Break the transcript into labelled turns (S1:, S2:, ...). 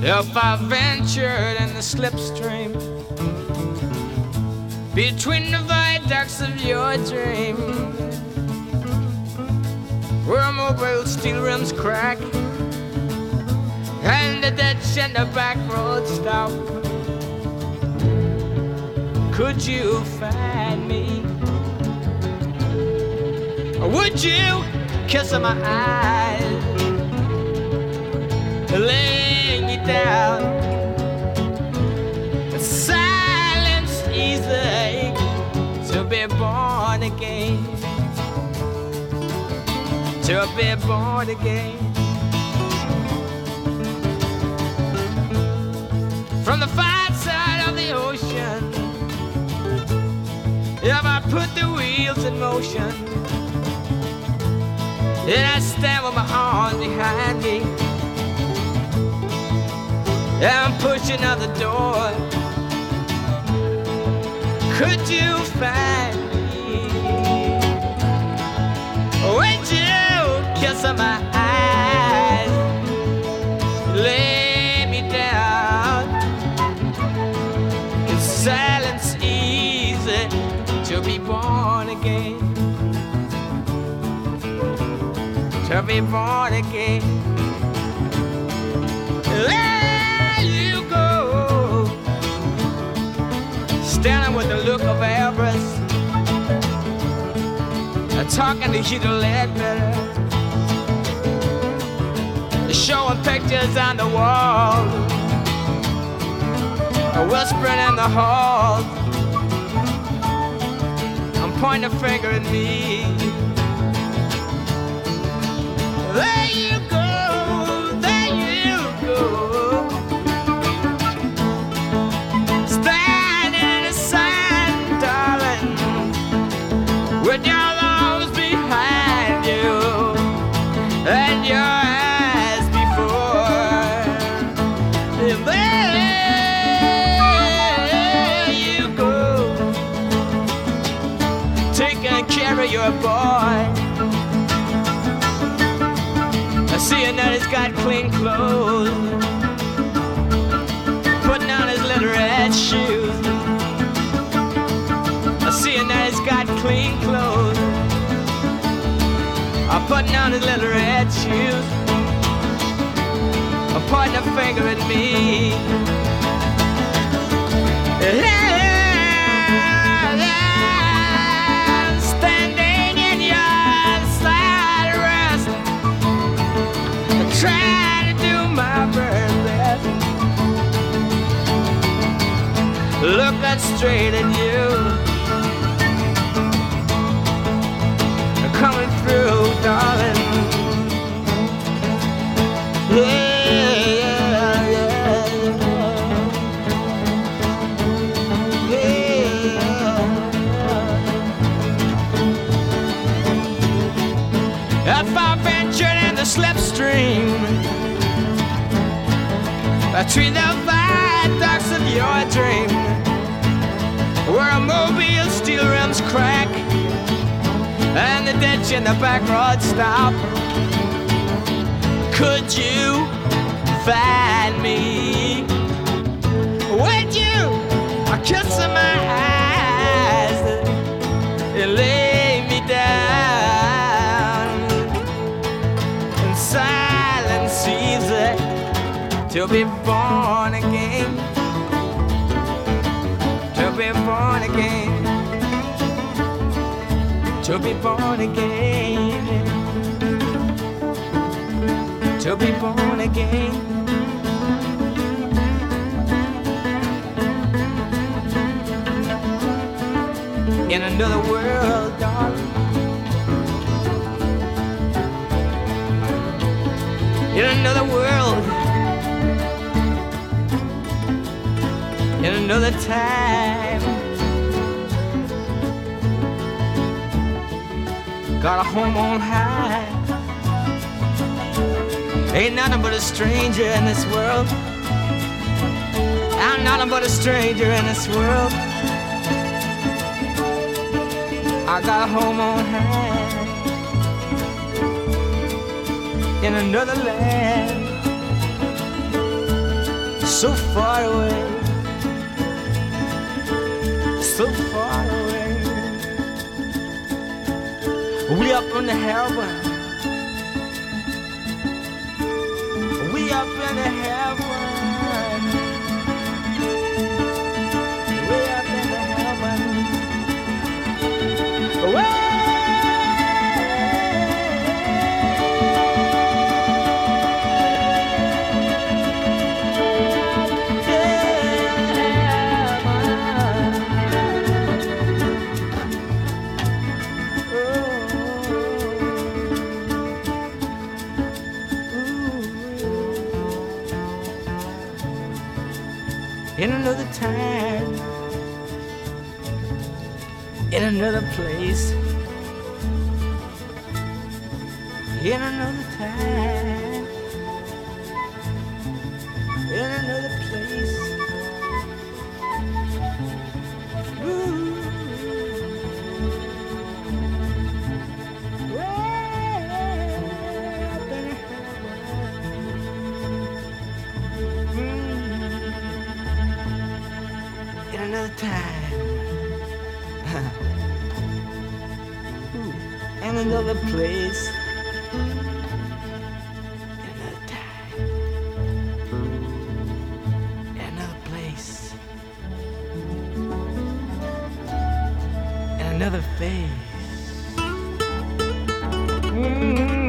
S1: If I ventured in the slipstream between the viaducts of your dream, where mobile steel rims crack and the ditch and the back road stop, could you find me? Or would you kiss my eyes, lay me down? Silence easy to be born again, to be born again. From the far side of the ocean, if I put the wheels in motion, and I stand with my arms behind me, and I'm pushing out the door, could you find me? Would you kiss my eyes, lay me down? Is silence easy to be born again? To be born again. There you go, standing with the look of avarice, talking to Hugo Ledbetter, showing pictures on the wall, whispering in the hall. I'm pointing a finger at me. There you go, there you go, standing in the sun, darling, with your arms behind you and your eyes before. There you go, taking care of your boy, seeing that he's got clean clothes, putting on his little red shoes. Seeing that he's got clean clothes, putting on his little red shoes, pointing a finger at me. Standing in your side rest, trying to do my very best, looking straight at you, coming through, darling. Yeah, yeah, yeah, yeah. If I ventured in the slipstream between the viaducts of your dream, where a mobile steel rims crack and the ditch in the back road stop, could you find me? Would you kiss my eyes and lay me down? In silence easy to be born again, to be born again, to be born again, to be born again. In another world, darling, in another world, in another time. Got a home on high, ain't nothing but a stranger in this world. I'm nothing but a stranger in this world. I got a home on high in another land. so far away, so far away. We up in the heaven, we up in the heaven, we up in the heaven. Way in another time, in another place, in another time, in another place. Ooh. Way up in heaven. In another time, in another place, in another time, in another place, in another phase.